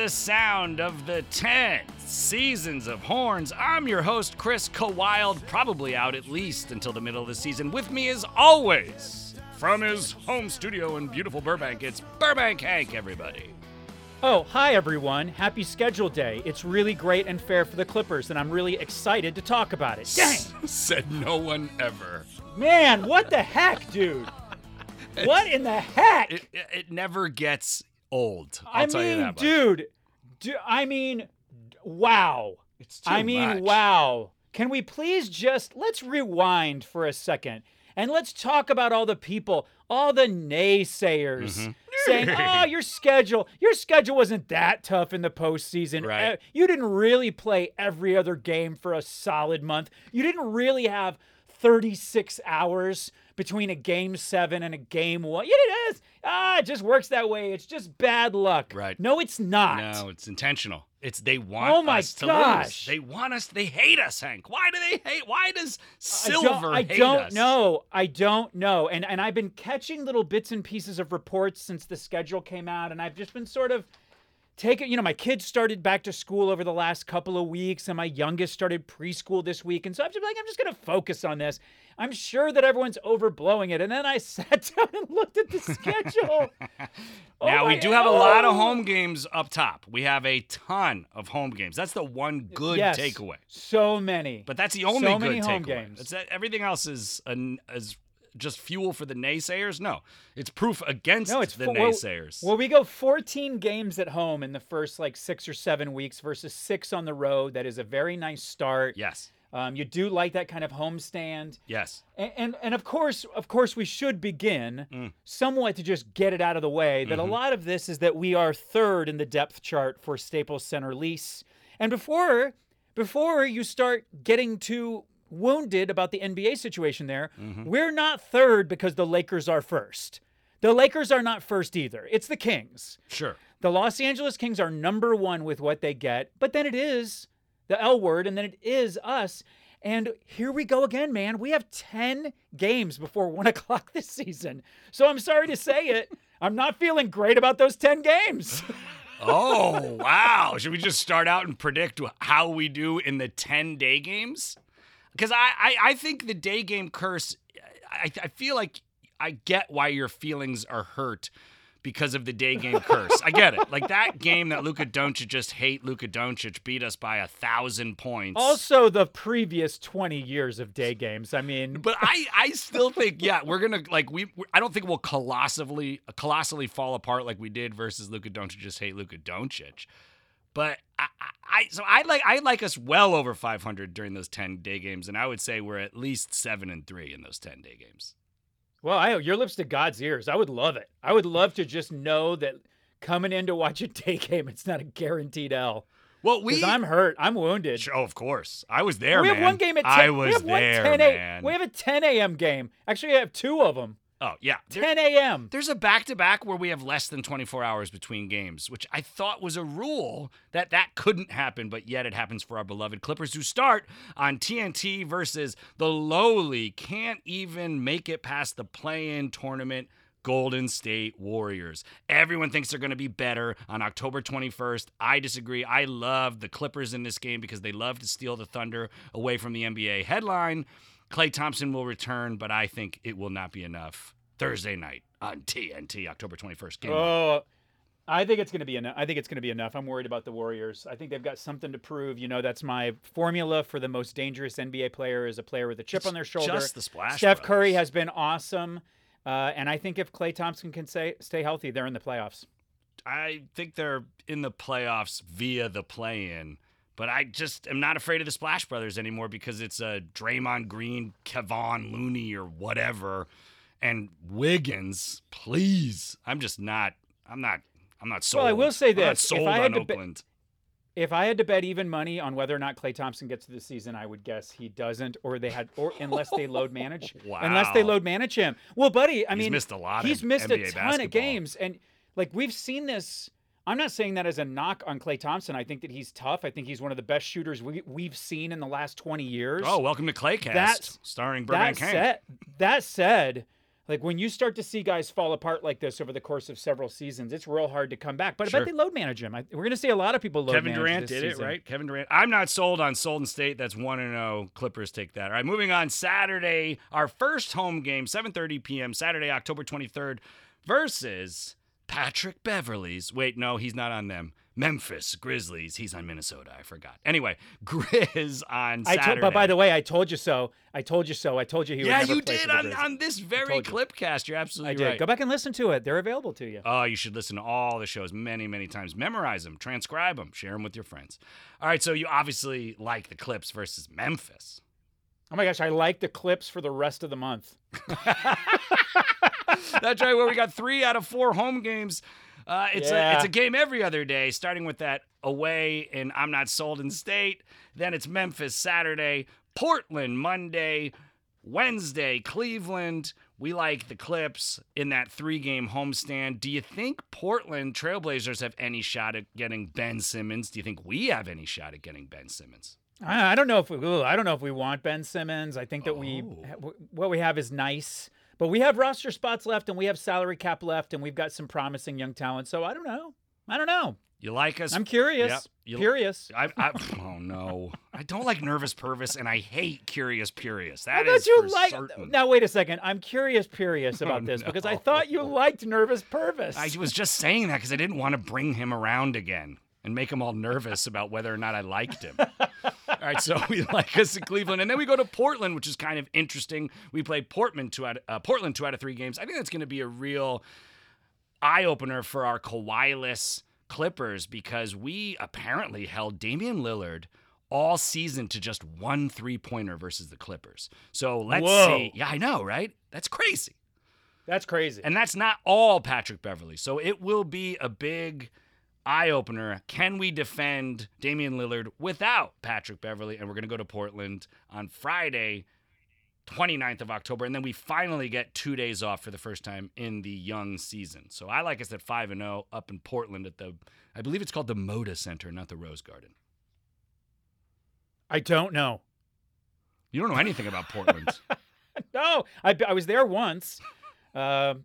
the sound of the 10 seasons of Horns. I'm your host, Chris Kawilde, probably out at least until the middle of the season. With me as always, from his home studio in beautiful Burbank, it's Burbank Hank, everybody. Oh, hi everyone. Happy schedule day. It's really great and fair for the Clippers, and I'm really excited to talk about it. Dang! Said no one ever. Man, what the heck, dude? What in the heck? It never gets old. I'll tell you that much. Dude. Wow. It's too much. Wow. Can we please let's rewind for a second and let's talk about all the people, all the naysayers saying, oh, your schedule wasn't that tough in the postseason. Right. You didn't really play every other game for a solid month. You didn't really have 36 hours between a game 7 and a game 1. It just works that way. It's just bad luck. Right. No, it's not. No, it's intentional. They want us to lose. They want us. They hate us, Hank. Why do they hate? Why does Silver hate us? I don't know. And I've been catching little bits and pieces of reports since the schedule came out, and I've just been sort of taking, my kids started back to school over the last couple of weeks, and my youngest started preschool this week. And so I'm just going to focus on this. I'm sure that everyone's overblowing it. And then I sat down and looked at the schedule. Now, we do have a lot of home games up top. We have a ton of home games. That's the one good takeaway. So many. But that's the only good takeaway. Home games. Everything else is just fuel for the naysayers? No. It's proof against the naysayers. Well, we go 14 games at home in the first 6 or 7 weeks versus 6 on the road. That is a very nice start. Yes. You do like that kind of homestand. Yes. And of course we should begin somewhat to just get it out of the way that a lot of this is that we are third in the depth chart for Staples Center lease. And before you start getting too wounded about the NBA situation there, we're not third because the Lakers are first. The Lakers are not first either. It's the Kings. Sure. The Los Angeles Kings are number 1 with what they get, but then it is the L word, and then it is us. And here we go again, man. We have 10 games before 1 o'clock this season. So I'm sorry to say it. I'm not feeling great about those 10 games. Oh, wow. Should we just start out and predict how we do in the 10-day games? Because I think the day game curse, I feel like I get why your feelings are hurt because of the day game curse. I get it. Like that game that Luka Doncic just hate Luka Doncic beat us by 1,000 points. Also the previous 20 years of day games. I mean. But I still think, we're going to, I don't think we'll colossally fall apart like we did versus Luka Doncic just hate Luka Doncic. But I like us well over 500 during those 10-day games, and I would say we're at least 7-3 in those 10-day games. Well, your lips to God's ears. I would love it. I would love to just know that coming in to watch a day game, it's not a guaranteed L. Well, because I'm hurt. I'm wounded. Oh, of course. I was there, we man. We have one game at 10. I was there, man. We have a 10 a.m. game. Actually, I have 2 of them. Oh, yeah. 10 a.m. There's a back-to-back where we have less than 24 hours between games, which I thought was a rule that couldn't happen, but yet it happens for our beloved Clippers who start on TNT versus the lowly, can't even make it past the play-in tournament Golden State Warriors. Everyone thinks they're going to be better on October 21st. I disagree. I love the Clippers in this game because they love to steal the thunder away from the NBA. Headline: Klay Thompson will return, but I think it will not be enough. Thursday night on TNT, October 21st. Game on. I think it's going to be enough. I think it's going to be enough. I'm worried about the Warriors. I think they've got something to prove. That's my formula for the most dangerous NBA player is a player with a chip on their shoulder. Just the Splash Steph Brothers. Curry has been awesome. And I think if Klay Thompson can stay healthy, they're in the playoffs. I think they're in the playoffs via the play-in. But I just am not afraid of the Splash Brothers anymore because it's a Draymond Green, Kevon Looney, or whatever. And Wiggins, please. I'm not sold. Well, I will say this. I'm not sold on Oakland. If I had to bet even money on whether or not Klay Thompson gets to the season, I would guess he doesn't, or unless they load manage. Wow. Unless they load manage him. Well, buddy, He's missed a lot. He's missed NBA a ton basketball. of games, and we've seen this. I'm not saying that as a knock on Klay Thompson. I think that he's tough. I think he's one of the best shooters we've seen in the last 20 years. Oh, welcome to Claycast, starring Burbank Hank. That said, Like when you start to see guys fall apart like this over the course of several seasons, it's real hard to come back. But I Sure. bet they load manage him. We're going to see a lot of people load Kevin manage Durant this did season. it, right? Kevin Durant. I'm not sold on Golden State. That's 1-0. Clippers take that. All right, moving on. Saturday, our first home game, 7:30 p.m., Saturday, October 23rd, versus Patrick Beverley's. Wait, no, he's not on them. Memphis Grizzlies. He's on Minnesota. I forgot. Anyway, Grizz on Saturday. But by the way, I told you so. I told you so. I told you he would yeah, never you play did for the Grizz. on this very Clipcast. You're absolutely I did. right. Go back and listen to it. They're available to you. Oh, you should listen to all the shows many, many times. Memorize them, transcribe them, share them with your friends. All right, so you obviously like the Clips versus Memphis. Oh my gosh, I like the Clips for the rest of the month. That's right, where we got 3 out of 4 home games. It's a game every other day, starting with that away in I'm Not Sold in State. Then it's Memphis Saturday, Portland Monday, Wednesday, Cleveland. We like the Clips in that 3-game homestand. Do you think Portland Trailblazers have any shot at getting Ben Simmons? Do you think we have any shot at getting Ben Simmons? I don't know if we want Ben Simmons. I think that what we have is nice, but we have roster spots left and we have salary cap left and we've got some promising young talent. So I don't know. You like us? I'm curious. Yep. Curious. Oh no, I don't like Nervous Purvis, and I hate Curious Purious. I That thought is you for liked. certain. Now wait a second. I'm curious about this no. because I thought you liked Nervous Purvis. I was just saying that because I didn't want to bring him around again and make him all nervous about whether or not I liked him. All right, so we like us in Cleveland, and then we go to Portland, which is kind of interesting. We play Portland 2 out of 3 games. I think that's going to be a real eye opener for our Kawhi-less Clippers because we apparently held Damian Lillard all season to just 1 3-pointer versus the Clippers. So let's see. Yeah, I know, right? That's crazy. That's crazy. And that's not all Patrick Beverley. So it will be a big eye-opener. Can we defend Damian Lillard without Patrick Beverley? And we're going to go to Portland on Friday, 29th of October. And then we finally get 2 days off for the first time in the young season. So I like us at 5-0 up in Portland at I believe it's called the Moda Center, not the Rose Garden. I don't know. You don't know anything about Portland. No, I was there once for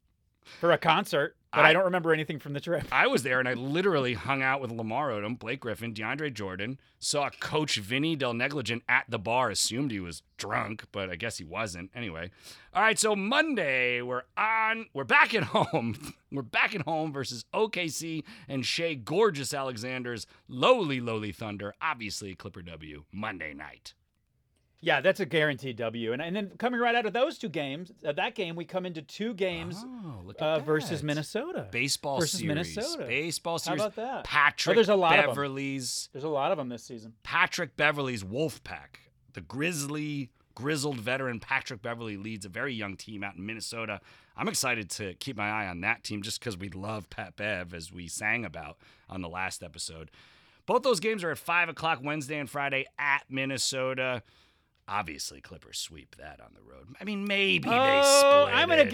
a concert, but I don't remember anything from the trip. I was there, and I literally hung out with Lamar Odom, Blake Griffin, DeAndre Jordan, saw Coach Vinny Del Negligent at the bar, assumed he was drunk, but I guess he wasn't. Anyway. All right, so Monday, we're back at home. We're back at home versus OKC and Shea Gorgeous Alexander's lowly Thunder. Obviously, Clipper W, Monday night. Yeah, that's a guaranteed W. And then coming right out of those 2 games, that game, we come into 2 games versus Minnesota. Baseball versus series. Minnesota. Baseball series. How about that? Patrick there's a lot Beverley's. There's a lot of them this season. Patrick Beverley's Wolfpack. The grizzled veteran Patrick Beverley leads a very young team out in Minnesota. I'm excited to keep my eye on that team just because we love Pat Bev, as we sang about on the last episode. Both those games are at 5 o'clock Wednesday and Friday at Minnesota. Obviously, Clippers sweep that on the road. I mean, maybe they split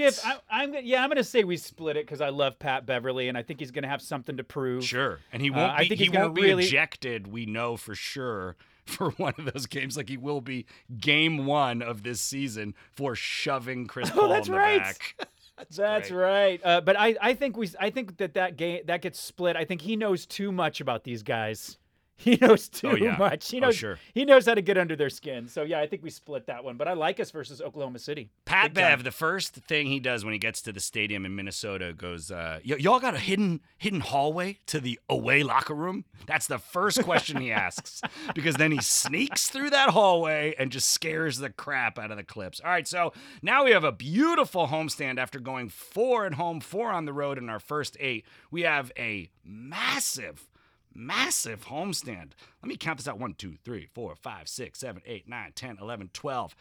I'm gonna say we split it because I love Pat Beverley and I think he's gonna have something to prove. Sure, and he won't be. He won't be really ejected. We know for sure for one of those games, like he will be game 1 of this season for shoving Chris Paul in the back. That's right. But I think that game that gets split. I think he knows too much about these guys. He knows too much. He knows how to get under their skin. So, yeah, I think we split that one. But I like us versus Oklahoma City. Pat Bev, the first thing he does when he gets to the stadium in Minnesota goes, y'all got a hidden hallway to the away locker room? That's the first question he asks. Because then he sneaks through that hallway and just scares the crap out of the Clips. All right, so now we have a beautiful homestand after going 4 at home, 4 on the road in our first 8. We have a massive homestand. Let me count this out. 1, 2, 3, 4, 5, 6, 7, 8, 9, 10, 11, 12.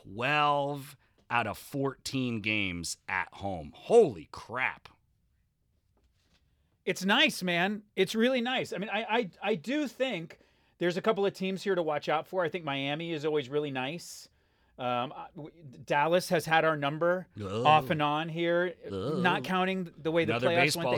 12 out of 14 games at home. Holy crap. It's nice, man. It's really nice. I mean, I do think there's a couple of teams here to watch out for. I think Miami is always really nice. Dallas has had our number off and on here, not counting the way the Another playoffs went.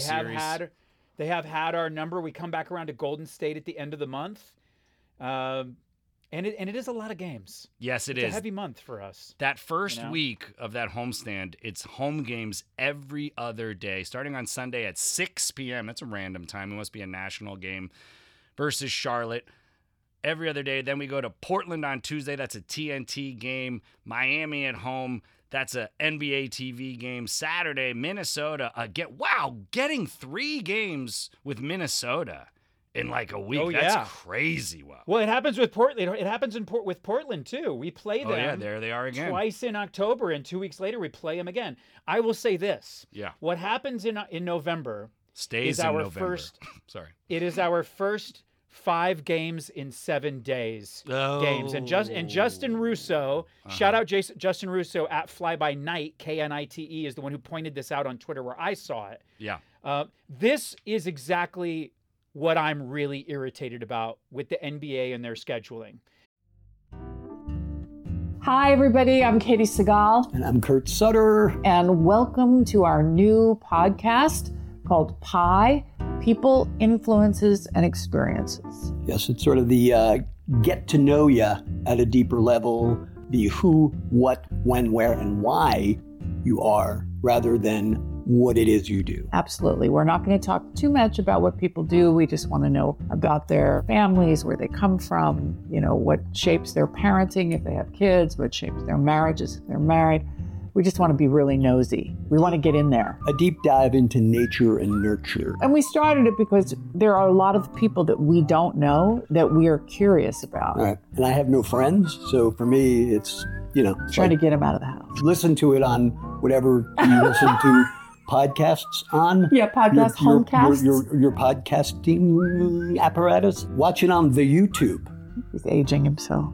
They have had our number. We come back around to Golden State at the end of the month. And it is a lot of games. Yes, it It's is. a heavy month for us. That first You know? week of that homestand, it's home games every other day, starting on Sunday at 6 p.m. That's a random time. It must be a national game versus Charlotte. Every other day. Then we go to Portland on Tuesday. That's a TNT game. Miami at home. That's a NBA TV game. Saturday, Minnesota. Getting 3 games with Minnesota in like a week. Oh, That's yeah. crazy. Wow. Well, it happens with Portland. It happens with Portland too. We play them Oh, yeah, there they are again. twice in October, and 2 weeks later we play them again. I will say this. Yeah. What happens in November Stays is in our November. first. Sorry. It is our first 5 games in 7 days games. And Justin Russo, shout out Justin Russo at Fly By Night, KNITE, is the one who pointed this out on Twitter where I saw it. Yeah. This is exactly what I'm really irritated about with the NBA and their scheduling. Hi, everybody. I'm Katie Segal. And I'm Kurt Sutter. And welcome to our new podcast called Pi People, Influences, and Experiences. Yes, it's sort of the get to know you at a deeper level, the who, what, when, where, and why you are, rather than what it is you do. Absolutely. We're not going to talk too much about what people do. We just want to know about their families, where they come from, what shapes their parenting if they have kids, what shapes their marriages if they're married. We just want to be really nosy. We want to get in there. A deep dive into nature and nurture. And we started it because there are a lot of people that we don't know that we are curious about. All right. And I have no friends, so for me, it's, trying to get them out of the house. Listen to it on whatever you listen to podcasts on. Yeah, podcast, homecasts. Your podcasting apparatus. Watch it on the YouTube. He's aging himself.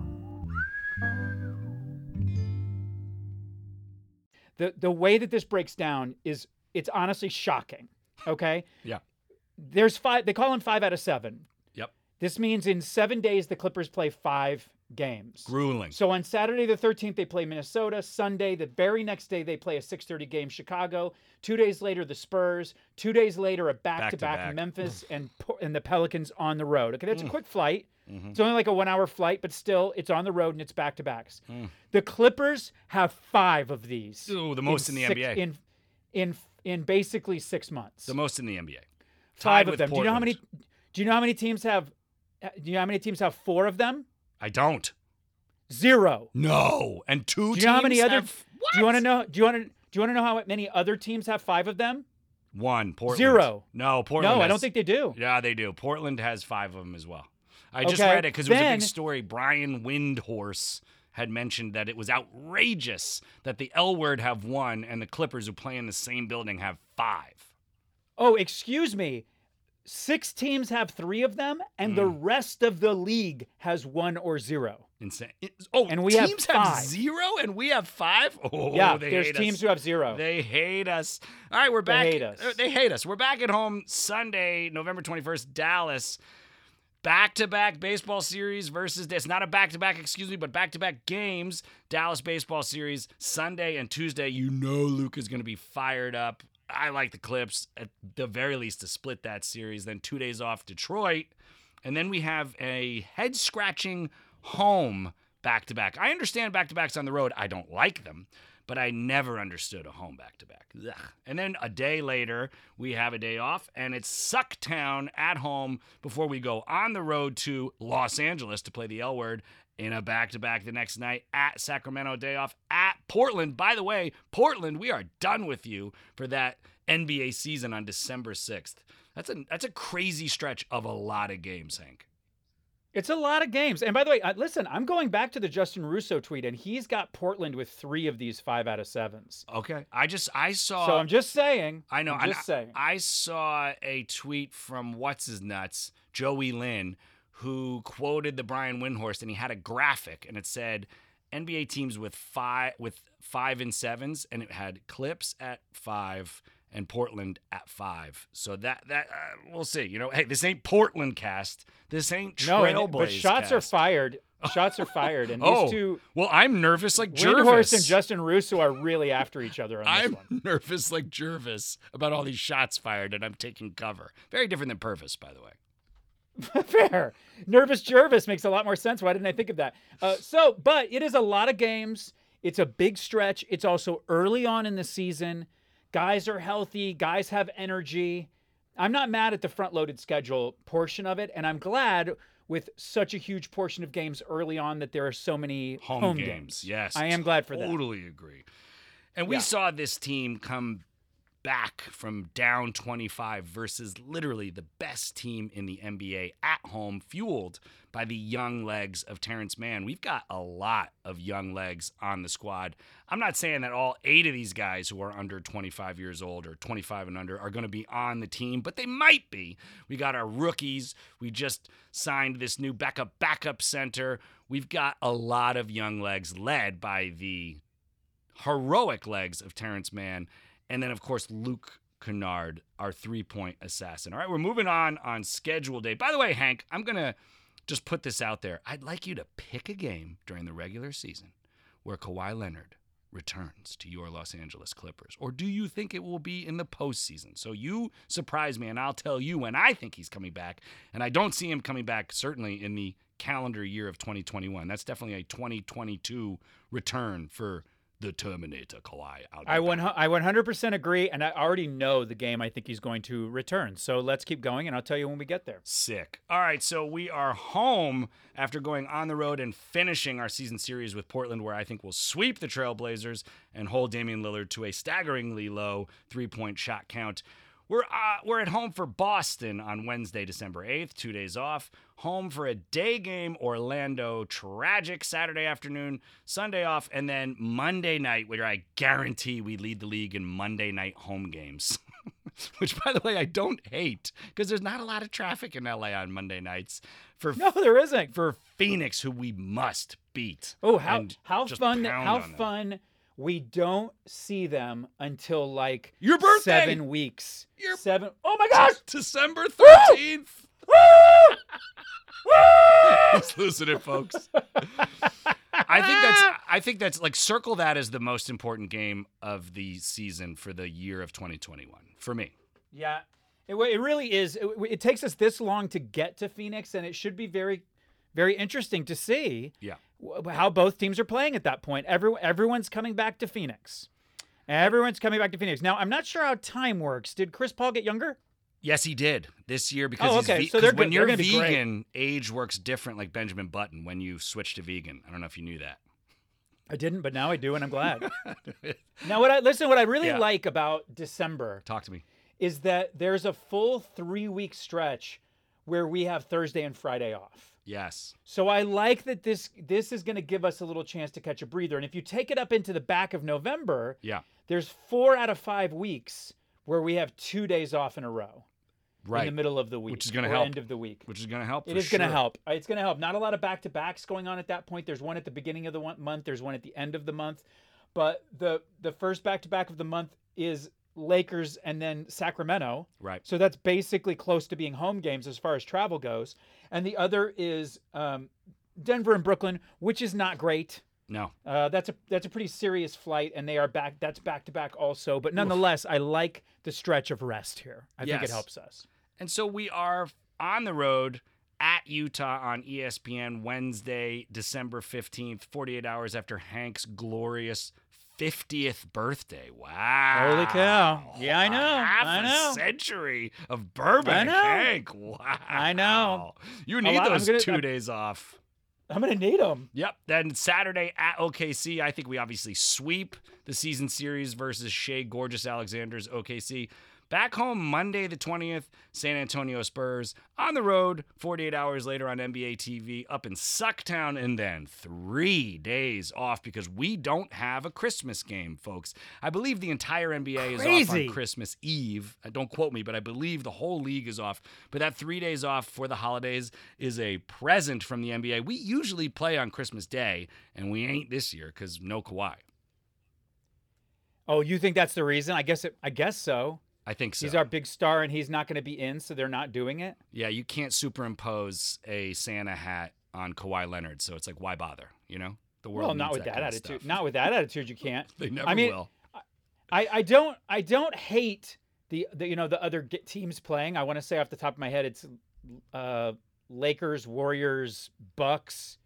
The way that this breaks down it's honestly shocking. Okay? Yeah. There's 5, they call them 5 out of 7. Yep. This means in 7 days the Clippers play 5 games. Grueling. So on Saturday the 13th they play Minnesota. Sunday, the very next day, they play a 6:30 game Chicago. 2 days later the Spurs. 2 days later a back-to-back Memphis and the Pelicans on the road. Okay, that's a quick flight. Mm-hmm. It's only like a 1-hour flight, but still it's on the road and it's back-to-backs. The Clippers have 5 of these. Ooh, the most in the NBA. In basically 6 months. The most in the NBA. 5 of them. Portland. Do you know how many teams have 4 of them? I don't. 0. No. And 2 do you know how many other? What? Do you want to know? Do you want to know how many other teams have 5 of them? 1. Portland. 0. No, Portland. No, I don't think they do. Yeah, they do. Portland has 5 of them as well. I just Okay, read it because it was a then- big story. Brian Windhorse had mentioned that it was outrageous that the L Word have 1 and the Clippers who play in the same building have 5. Oh, excuse me. 6 teams have 3 of them, and the rest of the league has 1 or 0. Insane. And we have teams have 5. 0 and we have 5? Oh, Yeah, they there's hate teams us. who have 0. They hate us. All right, we're back. hate us. They hate us. We're back at home Sunday, November 21st, Dallas. Back-to-back baseball series versus, it's not a back-to-back, but back-to-back games. Dallas baseball series Sunday and Tuesday. Luka's going to be fired up. I like the Clips, at the very least, to split that series. Then 2 days off Detroit. And then we have a head-scratching home back-to-back. I understand back-to-backs on the road. I don't like them, but I never understood a home back-to-back. Ugh. And then a day later, we have a day off, and it's Sucktown at home before we go on the road to Los Angeles to play the L Word in a back-to-back the next night at Sacramento, day off at Portland. By the way, Portland, we are done with you for that NBA season on December 6th. That's a crazy stretch of a lot of games, Hank. It's a lot of games. And by the way, listen, I'm going back to the Justin Russo tweet, and he's got Portland with 3 of these 5 out of 7s. Okay. I saw. So I'm just saying. I know. I'm just saying. I saw a tweet from What's-His-Nuts, Joey Lynn, who quoted the Brian Windhorst, and he had a graphic, and it said NBA teams with 5 and 7s, and it had Clips at 5 and Portland at 5. So that we'll see. Hey, this ain't Portland cast. This ain't Trailblaze but shots cast. are fired. Shots are fired, and these two. Well, I'm nervous like Jervis. Windhorst and Justin Russo are really after each other on this I'm one. nervous like Jervis about all these shots fired, and I'm taking cover. Very different than Purvis, by the way. Fair. Nervous Jervis makes a lot more sense. Why didn't I think of that? But it is a lot of games. It's a big stretch. It's also early on in the season. Guys are healthy. Guys have energy. I'm not mad at the front-loaded schedule portion of it, and I'm glad with such a huge portion of games early on that there are so many home games. Yes. I am glad for that. Totally agree. And we saw this team come back from down 25 versus literally the best team in the NBA at home, fueled by the young legs of Terrence Mann. We've got a lot of young legs on the squad. I'm not saying that all 8 of these guys who are under 25 years old or 25 and under are going to be on the team, but they might be. We got our rookies. We just signed this new backup center. We've got a lot of young legs led by the heroic legs of Terrence Mann. And then, of course, Luke Kennard, our three-point assassin. All right, we're moving on schedule day. By the way, Hank, I'm going to just put this out there. I'd like you to pick a game during the regular season where Kawhi Leonard returns to your Los Angeles Clippers. Or do you think it will be in the postseason? So you surprise me, and I'll tell you when I think he's coming back. And I don't see him coming back, certainly, in the calendar year of 2021. That's definitely a 2022 return for the Terminator, Kawhi. I 100% agree, and I already know the game I think he's going to return. So let's keep going, and I'll tell you when we get there. Sick. All right, so we are home after going on the road and finishing our season series with Portland, where I think we'll sweep the Trailblazers and hold Damian Lillard to a staggeringly low three-point shot count. We're at home for Boston on Wednesday, December 8th, 2 days off. Home for a day game, Orlando, tragic Saturday afternoon, Sunday off, and then Monday night, where I guarantee we lead the league in Monday night home games. Which, by the way, I don't hate, because there's not a lot of traffic in LA on Monday nights. No, there isn't. For Phoenix, who we must beat. Oh, how fun. We don't see them until like your birthday. 7 weeks. Oh my gosh! December 13th. Just listen it, folks. I think that's like, circle that as the most important game of the season for the year of 2021 for me. Yeah, it really is. It takes us this long to get to Phoenix, and it should be very, very interesting to see. Yeah. How both teams are playing at that point. Everyone's coming back to Phoenix. Now, I'm not sure how time works. Did Chris Paul get younger? Yes, he did this year because when you're vegan, age works different, like Benjamin Button, when you switch to vegan. I don't know if you knew that. I didn't, but now I do, and I'm glad. Now, what I really like about December, talk to me, is that there's a full 3-week stretch where we have Thursday and Friday off. Yes. So I like that this is going to give us a little chance to catch a breather. And if you take it up into the back of November, there's 4 out of 5 weeks where we have 2 days off in a row. Right. In the middle of the week. Which is going to help. End of the week. Which is going to help. It is going to help. It's going to help. Not a lot of back-to-backs going on at that point. There's one at the beginning of the month. There's one at the end of the month. But the first back-to-back of the month is Lakers and then Sacramento. Right. So that's basically close to being home games as far as travel goes. And the other is Denver and Brooklyn, which is not great. No. That's a pretty serious flight, and they are back. That's back-to-back also. But nonetheless, I like the stretch of rest here. I think it helps us. And so we are on the road at Utah on ESPN Wednesday, December 15th, 48 hours after Hank's glorious 50th birthday. Wow. Holy cow. Yeah, I know. Half a century of bourbon, Hank. Wow. I know. You need those 2 days off. I'm going to need them. Yep. Then Saturday at OKC, I think we obviously sweep the season series versus Shai Gorgeous Alexander's OKC. Back home Monday the 20th, San Antonio Spurs. On the road, 48 hours later on NBA TV, up in Sucktown, and then 3 days off because we don't have a Christmas game, folks. I believe the entire NBA is off on Christmas Eve. Don't quote me, but I believe the whole league is off. But that 3 days off for the holidays is a present from the NBA. We usually play on Christmas Day, and we ain't this year because no Kawhi. Oh, you think that's the reason? I guess so. I think so. He's our big star, and he's not going to be in, so they're not doing it? Yeah, you can't superimpose a Santa hat on Kawhi Leonard, so it's like, why bother, you know? The world needs not with that that attitude. Stuff. Not with that attitude, you can't. They never will. I don't hate the other teams playing. I want to say off the top of my head, it's Lakers, Warriors, Bucks,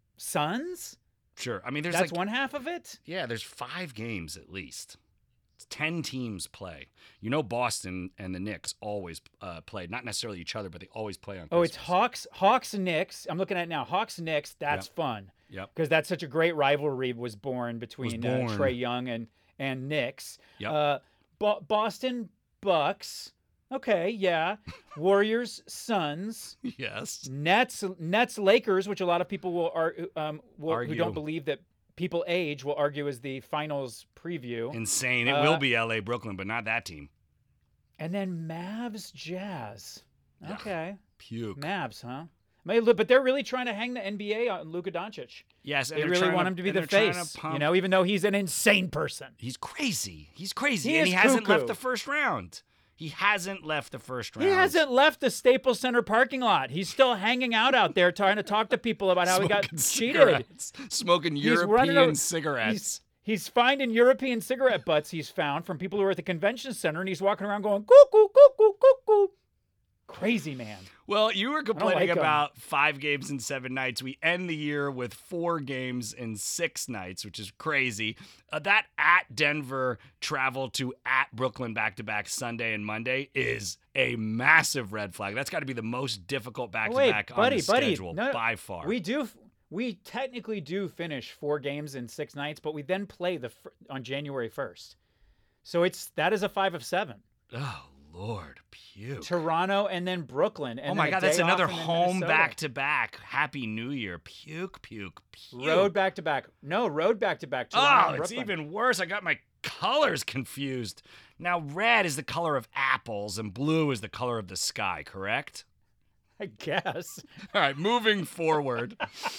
Suns. Sure. I mean, there's That's like one half of it. yeah, there's 5 games at least. 10 teams play. You know, Boston and the Knicks always play, not necessarily each other, but they always play on Oh, it's Christmas. Hawks, Knicks. I'm looking at it now. Hawks, Knicks. That's fun. Yep. Because that's such a great rivalry was born between Trey Young and Knicks. Yep. Boston Bucks. Okay, yeah. Warriors, Suns. Yes. Nets, Lakers, which a lot of people will who Argue. don't believe that people age will argue is the finals preview. Insane. It will be LA, Brooklyn, but not that team. And then Mavs, Jazz. Okay. Puke. Mavs, huh? But they're really trying to hang the NBA on Luka Doncic. Yes, and They they're really trying want him to be the and they're trying face, to pump- you know, even though he's an insane person. He's crazy. He's crazy. He And is he hasn't left cuckoo. the first round. He hasn't left the first round. He hasn't left the Staples Center parking lot. He's still hanging out there trying to talk to people about how he got Smoking cheated. cigarettes. Smoking He's running European a- cigarettes. He's finding European cigarette butts he's found from people who are at the convention center, and he's walking around going, cuckoo, cuckoo, cuckoo. Crazy man. Well, you were complaining like 'em. about 5 games in 7 nights. We end the year with 4 games in 6 nights, which is crazy. That at Denver travel to at Brooklyn back-to-back Sunday and Monday is a massive red flag. That's got to be the most difficult back-to-back on the schedule by far. We technically do finish 4 games in 6 nights, but we then play on January 1st. So that is a 5 of 7. Oh, Lord, puke. Toronto and then Brooklyn. And Oh my then a God, that's day off, another and then home Minnesota. back-to-back. Happy New Year. Puke, puke, puke. Road back-to-back. No, road back-to-back. Toronto Oh, and it's Brooklyn. even worse. I got my colors confused. Now, red is the color of apples and blue is the color of the sky, correct? I guess. All right, moving forward.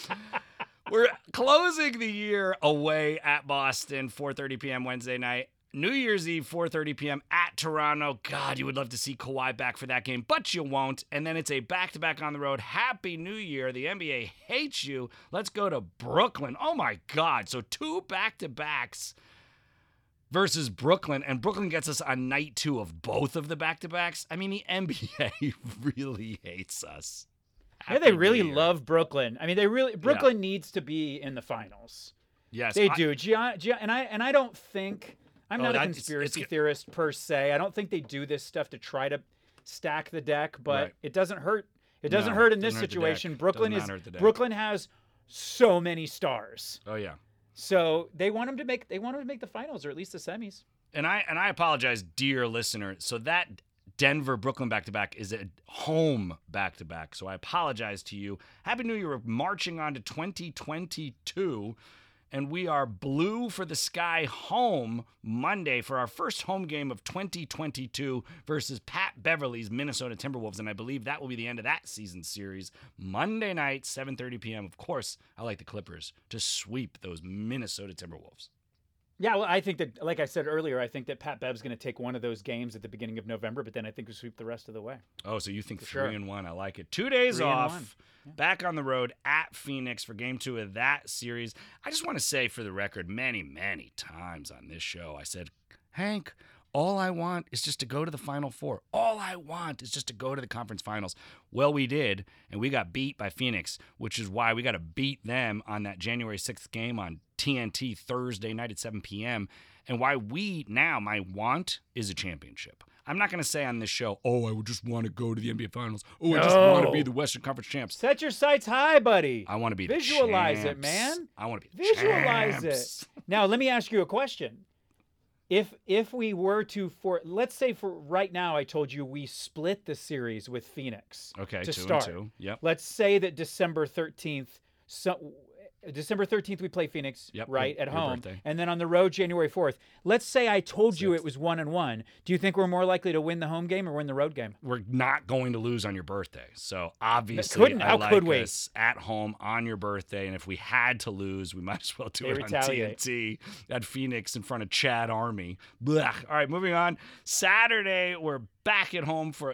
We're closing the year away at Boston, 4:30 p.m. Wednesday night. New Year's Eve, 4:30 p.m. at Toronto. God, you would love to see Kawhi back for that game, but you won't. And then it's a back-to-back on the road. Happy New Year. The NBA hates you. Let's go to Brooklyn. Oh, my God. So 2 back-to-backs versus Brooklyn, and Brooklyn gets us on night 2 of both of the back-to-backs. I mean, the NBA really hates us. Yeah, they Happy really New Year. love Brooklyn. I mean, Brooklyn needs to be in the finals. Yes, They do. And I don't think I'm not a it's- conspiracy it's- theorist per se. I don't think they do this stuff to try to stack the deck, but Right. it doesn't hurt. It doesn't No, hurt in this doesn't hurt the situation. deck. Brooklyn Does not hurt the deck. Brooklyn has so many stars. Oh yeah. So they want them to make the finals or at least the semis. And I apologize, dear listener. So that Denver Brooklyn back-to-back is a home back-to-back. So I apologize to you. Happy New Year. We're marching on to 2022. And we are blue for the sky home Monday for our first home game of 2022 versus Pat Beverly's Minnesota Timberwolves. And I believe that will be the end of that season series. Monday night, 7:30 p.m. Of course, I like the Clippers to sweep those Minnesota Timberwolves. Yeah, well, I think that, like I said earlier, I think that Pat Bev's going to take one of those games at the beginning of November, but then I think we'll sweep the rest of the way. Oh, so you think For sure. 3-1. I like it. 2 days 3-1. off. Back on the road at Phoenix for game 2 of that series. I just want to say for the record, many, many times on this show, I said, Hank, all I want is just to go to the Final Four. All I want is just to go to the conference finals. Well, we did, and we got beat by Phoenix, which is why we got to beat them on that January 6th game on TNT Thursday night at 7 p.m., and why my want is a championship. I'm not going to say on this show, oh, I would just want to go to the NBA Finals. Oh, I just want to be the Western Conference champs. Set your sights high, buddy. I want to be Visualize the it, champs. man. I want to be the Visualize champs. it. Now, let me ask you a question. If we were to, let's say for right now, I told you we split the series with Phoenix. Okay, to 2 start. and 2. Yep. Let's say that December 13th, December 13th we play Phoenix, Yep, right, your at home. birthday. And then on the road January 4th. Let's say I told you it was 1-1. Do you think we're more likely to win the home game or win the road game? We're not going to lose on your birthday. So obviously, Couldn't. I How like could we? us at home on your birthday. And if we had to lose, we might as well do They it retaliate. on TNT at Phoenix in front of Chad Army. Blech. All right, moving on. Saturday, we're back at home for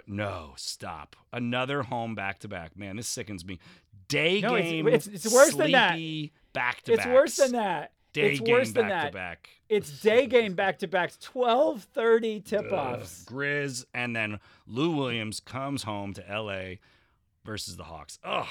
another home back-to-back. Man, this sickens me. Day No, game. it's worse than that. sleepy back-to-backs. It's worse than that. Day It's game worse than that. back-to-back. It's day game back-to-backs, 12:30 tip-offs. Grizz, and then Lou Williams comes home to L.A. versus the Hawks. Ugh.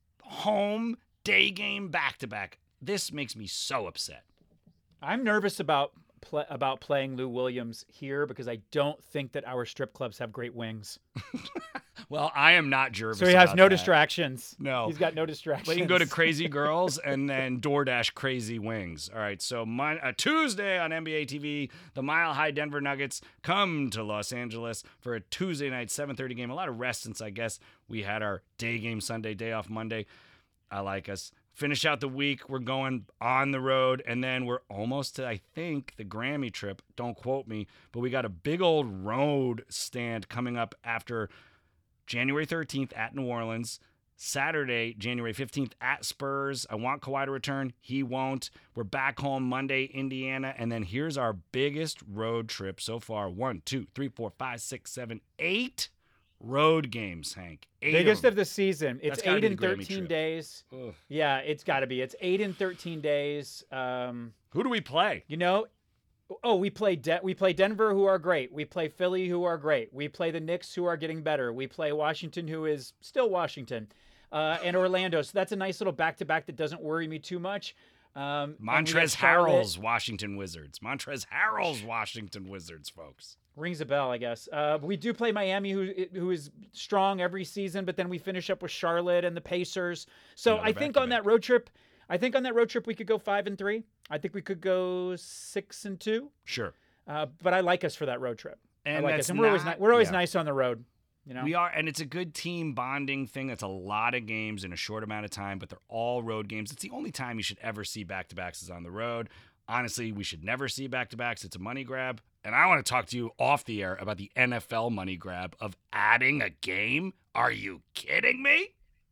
Home day game back-to-back. This makes me so upset. I'm nervous about playing Lou Williams here because I don't think that our strip clubs have great wings. Well, I am not nervous. So he has about no that. distractions. No. He's got no distractions. But you can go to Crazy Girls and then DoorDash Crazy Wings. All right, so Tuesday on NBA TV, the Mile High Denver Nuggets come to Los Angeles for a Tuesday night 7:30 game. A lot of rest since I guess we had our day game Sunday, day off Monday. I like us. Finish out the week. We're going on the road, and then we're almost to, I think, the Grammy trip. Don't quote me, but we got a big old road stand coming up after January 13th at New Orleans. Saturday, January 15th at Spurs. I want Kawhi to return. He won't. We're back home Monday, Indiana. And then here's our biggest road trip so far. 1, 2, 3, 4, 5, 6, 7, 8 road games, Hank. Biggest of the season. It's That's gotta 8 be and the Grammy 13 trip. days. Ugh. Yeah, it's got to be. It's 8 and 13 days. Who do we play? You know, we play Denver, who are great. We play Philly, who are great. We play the Knicks, who are getting better. We play Washington, who is still Washington, and Orlando. So that's a nice little back-to-back that doesn't worry me too much. Montrezl Harrell's Washington Wizards. Montrezl Harrell's Washington Wizards, folks. Rings a bell, I guess. We do play Miami, who is strong every season, but then we finish up with Charlotte and the Pacers. So Another I think on back-to-back. that road trip, we could go 5-3. I think we could go 6-2. Sure. But I like us for that road trip. And I like that's us, and we're always not- we're always yeah. nice on the road. You know, We are, and it's a good team bonding thing. That's a lot of games in a short amount of time, but they're all road games. It's the only time you should ever see back-to-backs is on the road. Honestly, we should never see back-to-backs. It's a money grab. And I want to talk to you off the air about the NFL money grab of adding a game. Are you kidding me?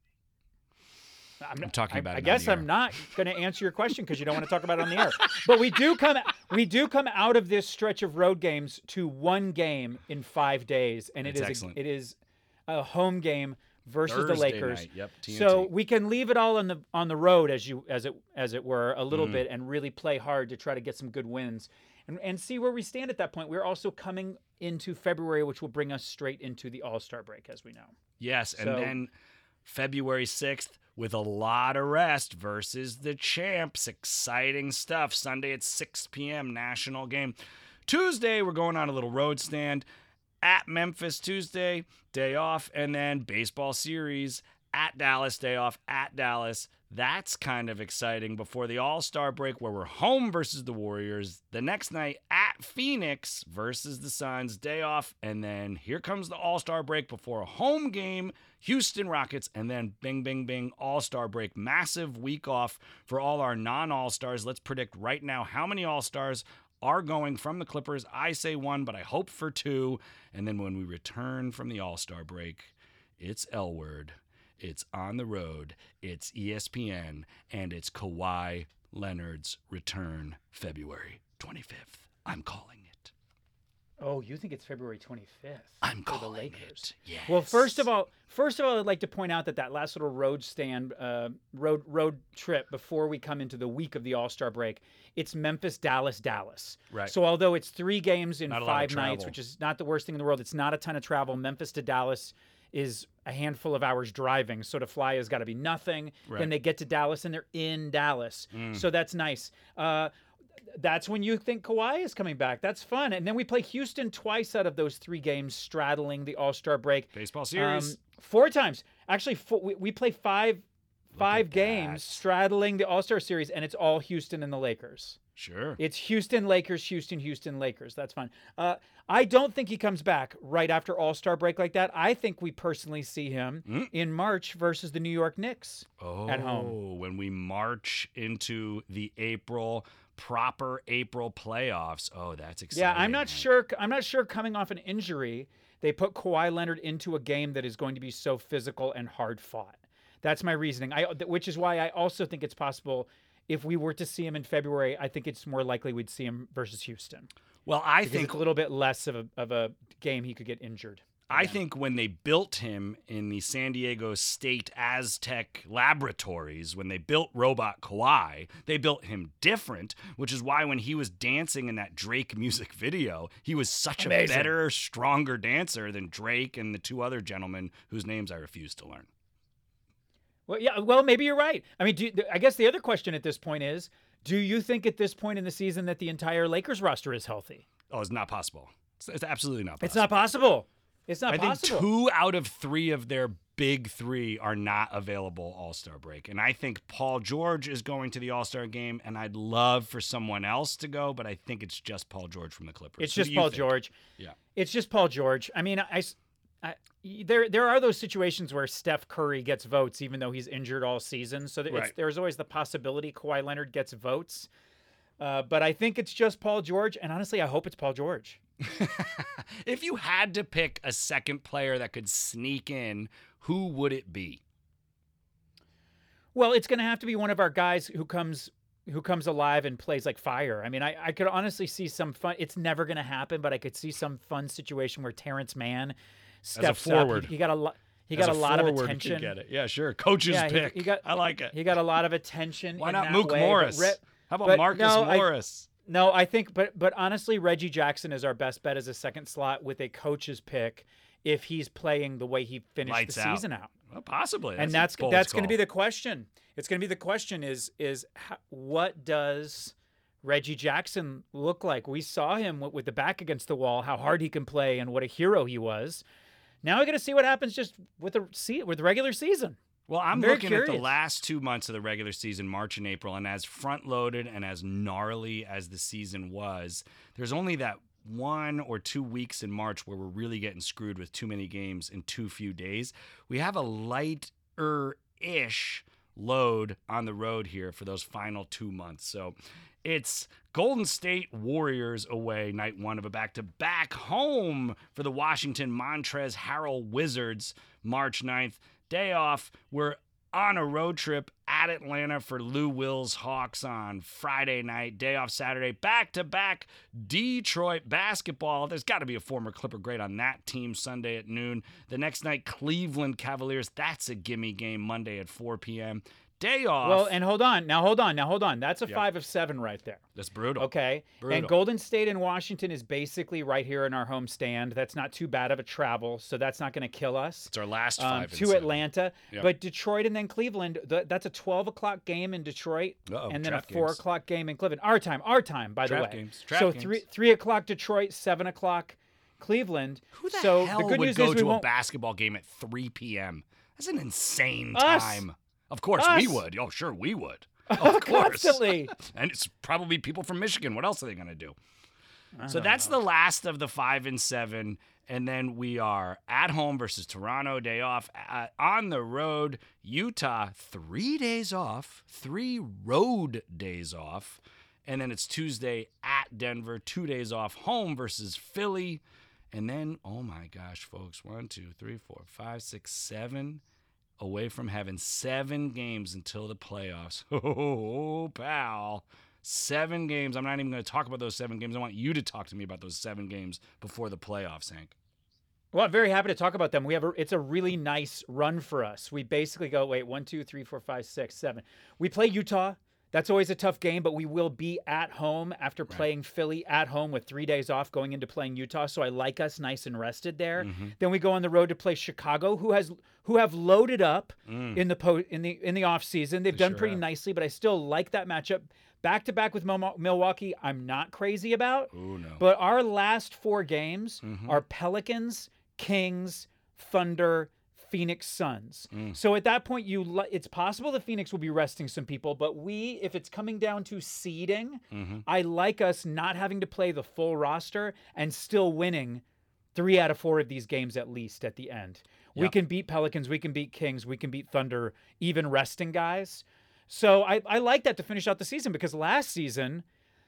I'm talking about it I on guess the air. I'm not going to answer your question because you don't want to talk about it on the air. But we do come out of this stretch of road games to one game in 5 days, and That's excellent. it is a home game versus the Thursday Lakers. night, yep, TNT. So we can leave it all on the road as it were a Mm. little bit and really play hard to try to get some good wins and see where we stand at that point. We're also coming into February, which will bring us straight into the All-Star break, as we know. Yes, and So- then February 6th with a lot of rest versus the champs. Exciting stuff. Sunday at 6 p.m. national game. Tuesday, we're going on a little road stand at Memphis Tuesday, day off, and then baseball series at Dallas, day off at Dallas. That's kind of exciting before the All-Star break where we're home versus the Warriors. The next night at Phoenix versus the Suns, day off. And then here comes the All-Star break before a home game, Houston Rockets, and then bing, bing, bing, All-Star break. Massive week off for all our non-All-Stars. Let's predict right now how many All-Stars are going from the Clippers. I say 1, but I hope for 2. And then when we return from the All-Star break, it's L-Word. It's on the road, it's ESPN, and it's Kawhi Leonard's return February 25th. I'm calling it. Oh, you think it's February 25th? I'm for the calling Lakers. it. Yes. Well, first of all, I'd like to point out that last little road stand, road trip before we come into the week of the All-Star break, it's Memphis, Dallas, Dallas. Right. So although it's 3 games in Not a lot of 5 nights, travel. which is not the worst thing in the world, it's not a ton of travel. Memphis to Dallas is a handful of hours driving. So to fly has got to be nothing. Right. Then they get to Dallas and they're in Dallas. So that's nice. That's when you think Kawhi is coming back. That's fun. And then we play Houston twice out of those 3 games straddling the All-Star break. Baseball series. 4 times. Actually, we play 5 at games that. straddling the All-Star series, and it's all Houston and the Lakers. Sure. It's Houston, Lakers, Houston, Lakers. That's fun. I don't think he comes back right after All-Star break like that. I think we personally see him in March versus the New York Knicks at home. When we march into the proper April playoffs. Oh, that's exciting. Yeah, I'm not Hank. sure. I'm not sure coming off an injury, they put Kawhi Leonard into a game that is going to be so physical and hard fought. That's my reasoning. Which is why I also think it's possible if we were to see him in February. I think it's more likely we'd see him versus Houston. Well, I Because think it's a little bit less of a game he could get injured. I think when they built him in the San Diego State Aztec laboratories, when they built Robot Kawhi, they built him different, which is why when he was dancing in that Drake music video, he was such a better, stronger dancer than Drake and the 2 other gentlemen whose names I refuse to learn. Well, yeah. Well, maybe you're right. I mean, I guess the other question at this point is, do you think at this point in the season that the entire Lakers roster is healthy? Oh, it's not possible. It's absolutely not possible. It's not possible. It's not I possible. think 2 out of 3 of their big 3 are not available All-Star break. And I think Paul George is going to the All-Star game, and I'd love for someone else to go, but I think it's just Paul George from the Clippers. It's Who just do you Paul think? George. Yeah. It's just Paul George. I mean, there are those situations where Steph Curry gets votes even though he's injured all season. So Right. there's always the possibility Kawhi Leonard gets votes. But I think it's just Paul George, and honestly, I hope it's Paul George. If you had to pick a second player that could sneak in, who would it be? Well, it's going to have to be one of our guys who comes alive and plays like fire. I mean, I could honestly see some fun. It's never going to happen, but I could see some fun situation where Terrence Mann steps forward. up. He got a lot. He got a lot of attention. Get it. Yeah, sure. Coach's pick. I like it. He got a lot of attention. Why in not that Mook way, Morris? How about Marcus Morris? No, I think, but honestly, Reggie Jackson is our best bet as a second slot with a coach's pick if he's playing the way he finished Lights the season out. Well, possibly. And that's going to be the question. It's going to be the question is what does Reggie Jackson look like? We saw him with the back against the wall, how hard he can play and what a hero he was. Now we're going to see what happens just with the regular season. Well, I'm very looking curious. at the last 2 months of the regular season, March and April, and as front-loaded and as gnarly as the season was, there's only that 1 or 2 weeks in March where we're really getting screwed with too many games in too few days. We have a lighter-ish load on the road here for those final 2 months. So it's Golden State Warriors away, night 1 of a back-to-back, home for the Washington Montrezl Harrell Wizards, March 9th. Day off. We're on a road trip at Atlanta for Lou Will's Hawks on Friday night. Day off Saturday. Back-to-back Detroit basketball. There's got to be a former Clipper great on that team Sunday at noon. The next night, Cleveland Cavaliers. That's a gimme game Monday at 4 p.m. Day off. Well, and hold on. That's a 5 of 7 right there. That's brutal. Okay. Brutal. And Golden State and Washington is basically right here in our home stand. That's not too bad of a travel, so that's not going to kill us. It's our last 5 and to 7. Atlanta. Yep. But Detroit and then Cleveland, that's a 12 o'clock game in Detroit. And then a 4 o'clock game in Cleveland. Our time, by the way. Games. So games. 3 o'clock Detroit, 7 o'clock Cleveland. Who the so hell the good would news go is we to a won't. basketball game at 3 p.m.? That's an insane Us. time. Of course, Us. we would. Oh, sure, we would. Of course. Constantly. And it's probably people from Michigan. What else are they going to do? So that's the last of the 5 and 7. And then we are at home versus Toronto, day off. On the road, Utah, 3 days off, 3 road days off. And then it's Tuesday at Denver, 2 days off, home versus Philly. And then, oh my gosh, folks, 1, 2, 3, 4, 5, 6, 7. Away from having 7 games until the playoffs. Oh, pal. 7 games. I'm not even going to talk about those 7 games. I want you to talk to me about those 7 games before the playoffs, Hank. Well, I'm very happy to talk about them. It's a really nice run for us. We basically go, 1, 2, 3, 4, 5, 6, 7. We play Utah. That's always a tough game, but we will be at home after playing Philly at home with 3 days off going into playing Utah. So I like us nice and rested there. Mm-hmm. Then we go on the road to play Chicago, who have loaded up in the off season. They've done sure pretty have. nicely, but I still like that matchup. Back to back with Milwaukee, I'm not crazy about. Oh, no. But our last 4 games Mm-hmm. are Pelicans, Kings, Thunder, Phoenix Suns. Mm. So at that point, it's possible the Phoenix will be resting some people, but if it's coming down to seeding, Mm-hmm. I like us not having to play the full roster and still winning 3 out of 4 of these games at least at the end. We Yep. can beat Pelicans, we can beat Kings, we can beat Thunder, even resting guys. So I like that to finish out the season because last season,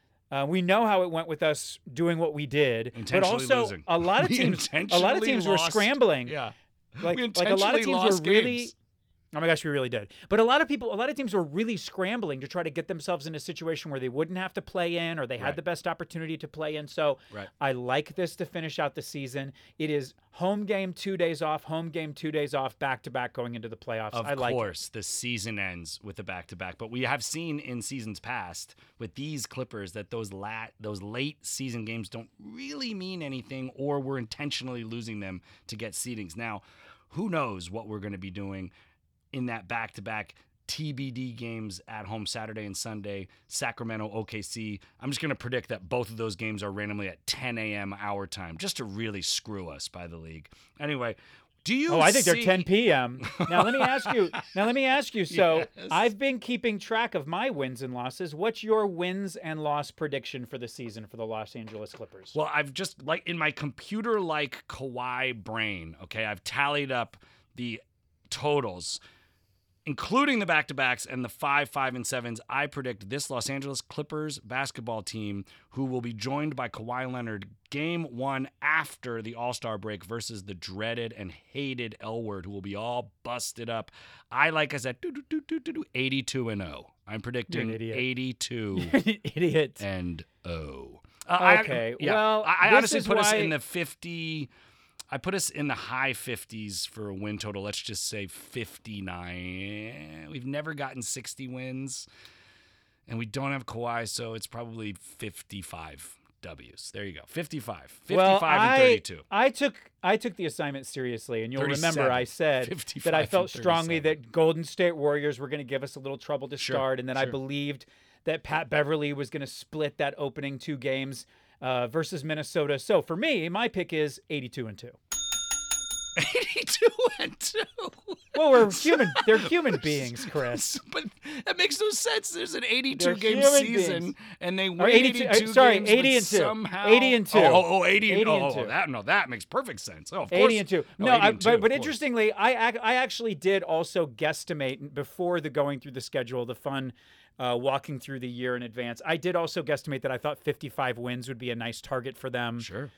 we know how it went with us doing what we did, but Intentionally also losing. a lot of We teams were intentionally scrambling. Yeah. Like We a lot of intentionally teams lost were really. games. Oh my gosh, we really did. But a lot of teams were really scrambling to try to get themselves in a situation where they wouldn't have to play in or they had Right. the best opportunity to play in. So Right. I like this to finish out the season. It is home game 2 days off, home game 2 days off, back to back going into the playoffs. Of I like it. course, the season ends with a back-to-back, but we have seen in seasons past with these Clippers that those late season games don't really mean anything, or we're intentionally losing them to get seedings. Now, who knows what we're going to be doing in that back-to-back TBD games at home Saturday and Sunday, Sacramento, OKC. I'm just going to predict that both of those games are randomly at 10 a.m. our time, just to really screw us by the league. Anyway, do you I think see... they're 10 p.m. Now let me ask you. So Yes. I've been keeping track of my wins and losses. What's your wins and loss prediction for the season for the Los Angeles Clippers? Well, I've just, like, in my computer-like Kawhi brain, okay, I've tallied up the totals, including the back-to-backs and the 5, 5, and 7s. I predict this Los Angeles Clippers basketball team, who will be joined by Kawhi Leonard game 1 after the All-Star break versus the dreaded and hated L Word, who will be all busted up. I said, 82-0. I'm predicting You're an idiot. 82 Idiot. and 0. Okay, well, I this honestly is put us why- in the 50. I put us in the high 50s for a win total. Let's just say 59. We've never gotten 60 wins, and we don't have Kawhi, so it's probably 55 W's. There you go. 55. 55 and 32. I took the assignment seriously, and you'll 37. remember I said 55 that I and felt strongly 37. that Golden State Warriors were going to give us a little trouble to Sure, start, and then I sure. believed that Pat Beverly was going to split that opening 2 games versus Minnesota. So for me, my pick is 82-2. 82 and 2. Well, we're human. They're human beings, Chris. But that makes no sense. There's an 82 They're game human season, beings. and they Or win 82 82 sorry, games, 80 but and 2. somehow 80 and 2. 80 80 and oh, 2. that makes perfect sense. Oh, of 80 course. and 2. Oh, No, 80 and 2, of but course. interestingly, I actually did also guesstimate before the going through the schedule, the fun walking through the year in advance. I did also guesstimate that I thought 55 wins would be a nice target for them. Sure.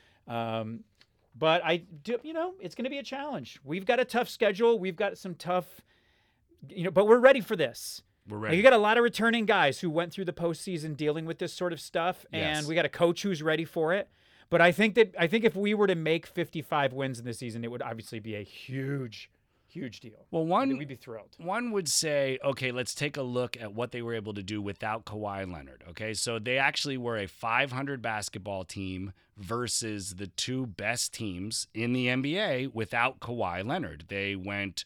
But I do, it's going to be a challenge. We've got a tough schedule. We've got some tough, but we're ready for this. We're Now, ready. you got a lot of returning guys who went through the postseason dealing with this sort of stuff, Yes. and we got a coach who's ready for it. But I think if we were to make 55 wins in the season, it would obviously be a huge deal. Well, We'd be thrilled. One would say, okay, let's take a look at what they were able to do without Kawhi Leonard. Okay, so they actually were a 500 basketball team versus the 2 best teams in the NBA without Kawhi Leonard. They went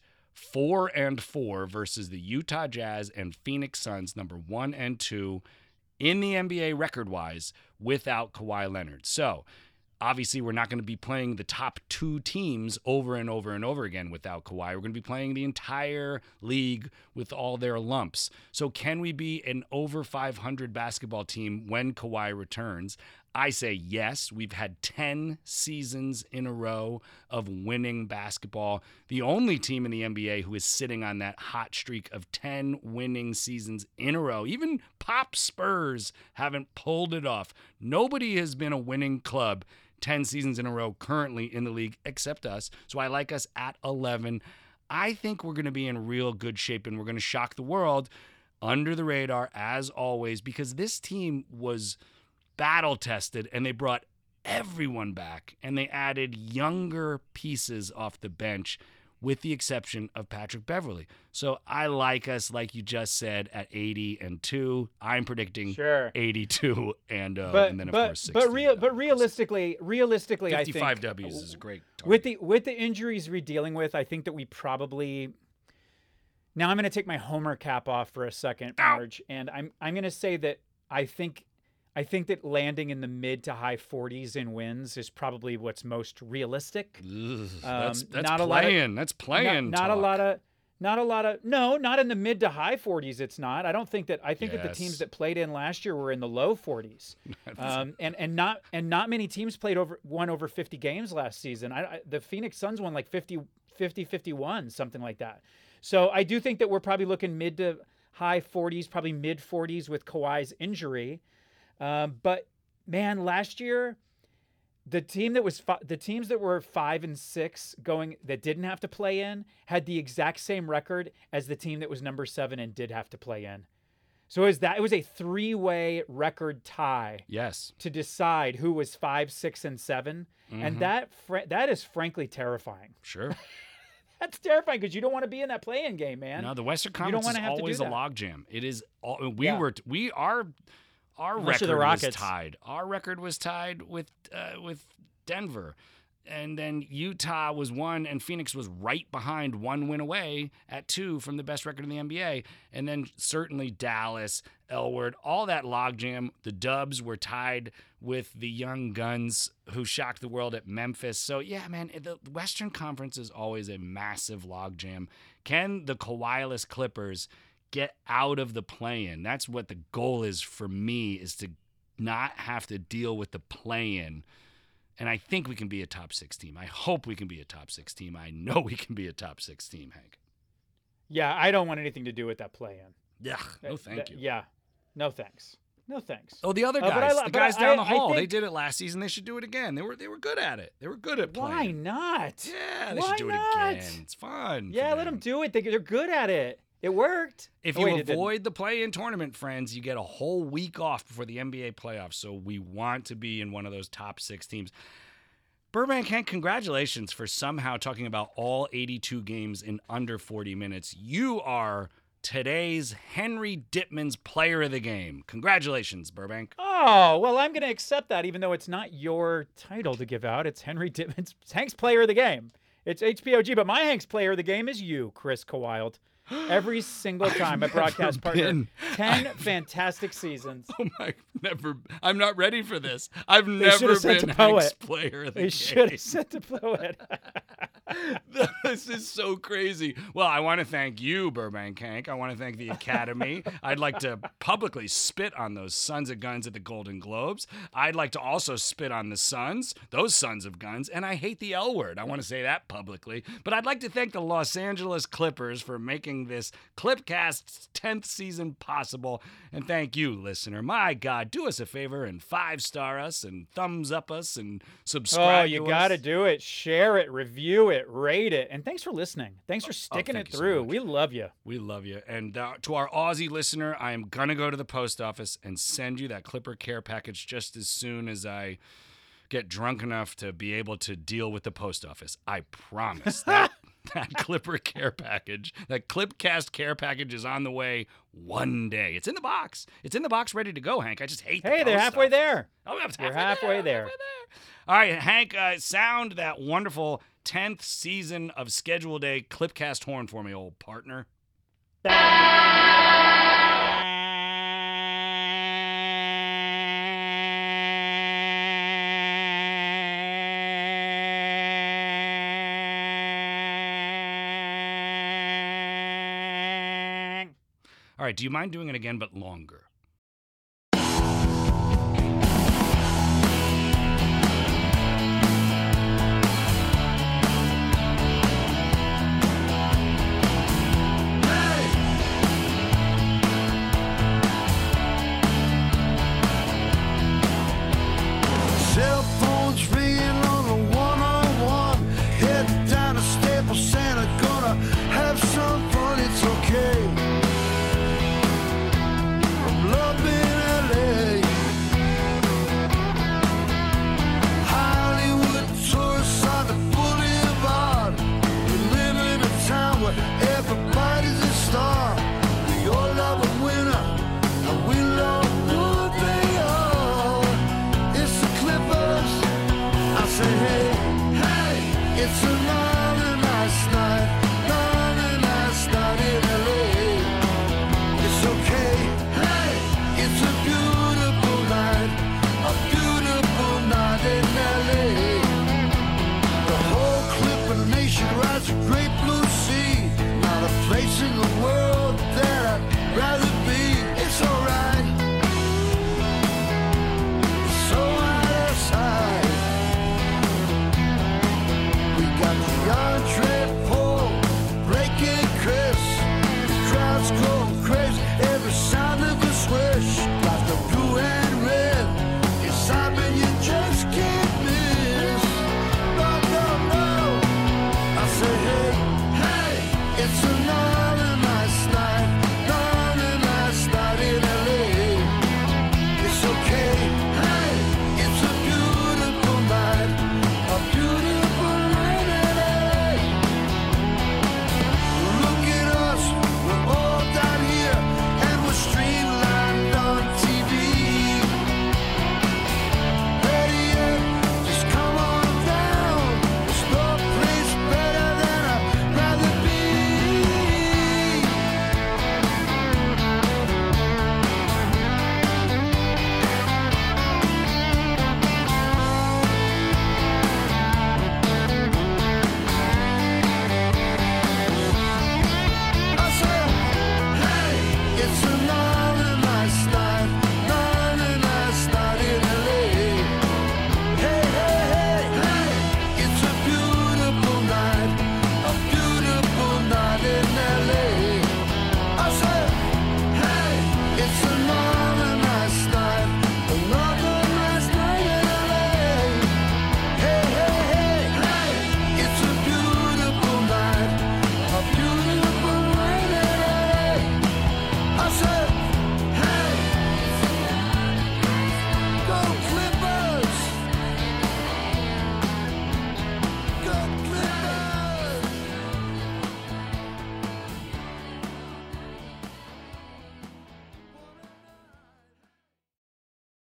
4-4 versus the Utah Jazz and Phoenix Suns, number 1 and 2 in the NBA record-wise without Kawhi Leonard. So obviously, we're not going to be playing the top 2 teams over and over and over again without Kawhi. We're going to be playing the entire league with all their lumps. So can we be an over 500 basketball team when Kawhi returns? I say yes. We've had 10 seasons in a row of winning basketball. The only team in the NBA who is sitting on that hot streak of 10 winning seasons in a row. Even Pop Spurs haven't pulled it off. Nobody has been a winning club 10 seasons in a row currently in the league except us. So I like us at 11. I think we're going to be in real good shape, and we're going to shock the world under the radar as always, because this team was battle tested and they brought everyone back and they added younger pieces off the bench with the exception of Patrick Beverly. So I like us, like you just said, at 80-2. I'm predicting Sure. 82 and But then of but course 60. but realistically, I 55 think W's is a great target. with the injuries we're dealing with, I think that we probably. Now I'm going to take my homer cap off for a second, Marge, and I'm going to say that I think that landing in the mid to high 40s in wins is probably what's most realistic. Ugh, that's not a lot of- playing. That's playing. Not a talk. lot of no, not in the mid to high 40s. It's not. I think that the Yes. teams that played in last year were in the low 40s, and not many teams won over 50 games last season. The Phoenix Suns won like 51, something like that. So I do think that we're probably looking mid to high 40s, probably mid 40s with Kawhi's injury. But man, last year, the teams that were 5 and 6 that didn't have to play in had the exact same record as the team that was number 7 and did have to play in. So it was a 3-way record tie. Yes. To decide who was 5, 6, and 7, and that is frankly terrifying. Sure. That's terrifying because you don't want to be in that play-in game, man. No, the Western don't Conference is wanna have to do always a that. logjam. It is. Our Unless you're record the was Rockets. tied. Our record was tied with Denver. And then Utah was 1, and Phoenix was right behind, 1 win away at 2 from the best record in the NBA. And then certainly Dallas, Elwood, all that logjam. The Dubs were tied with the Young Guns, who shocked the world at Memphis. So, yeah, man, the Western Conference is always a massive logjam. Can the Kawhi-less Clippers get out of the play-in? That's what the goal is for me, is to not have to deal with the play-in. And I think we can be a top 6 team. I hope we can be a top 6 team. I know we can be a top 6 team, Hank. Yeah, I don't want anything to do with that play-in. Yeah, no thank you. Yeah, no thanks. No thanks. Oh, the other but guys, I- the but guys I- down the I hall, think- they did it last season. They should do it again. They were good at it. They were good at playing. Why not? Yeah, they Why should do not? it again. It's fun. Yeah, for let them do it. They're good at it. It worked. If Oh, you wait, it didn't. avoid the play-in tournament, friends, you get a whole week off before the NBA playoffs. So we want to be in one of those top 6 teams. Burbank, Hank, congratulations for somehow talking about all 82 games in under 40 minutes. You are today's Henry Dittman's Player of the Game. Congratulations, Burbank. Oh, well, I'm going to accept that, even though it's not your title to give out. It's Henry Dittman's Hank's Player of the Game. It's HPOG, but my Hank's Player of the Game is you, Chris Kawiled. Every single time, my broadcast partner. 10 fantastic seasons. Oh my, I'm not ready for this. I've should never have sent been a poet. Hank's Player of the They Game. should have sent the poet. This is so crazy. Well, I want to thank you, Burbank Hank. I want to thank the Academy. I'd like to publicly spit on those sons of guns at the Golden Globes. I'd like to also spit on the Suns, those sons of guns, and I hate the L word. I want to say that publicly. But I'd like to thank the Los Angeles Clippers for making this Clipcast's 10th season possible. And thank you, listener. My God, do us a favor and 5-star us and thumbs up us and subscribe Oh, you to got to us. do it. Share it, review it, rate it. And thanks for listening. Thanks for sticking thank it you so through. much. We love you. We love you. And to our Aussie listener, I am going to go to the post office and send you that Clipper Care package just as soon as I get drunk enough to be able to deal with the post office. I promise. That Clipper Care package, that Clipcast Care package is on the way one day. It's in the box. It's in the box ready to go, Hank. I just hate the Hey, they're post halfway office. there. Oh, it's You're halfway there. halfway there. All right, Hank, sound that wonderful 10th season of Schedule Day Clipcast horn for me, old partner. All right, do you mind doing it again but longer?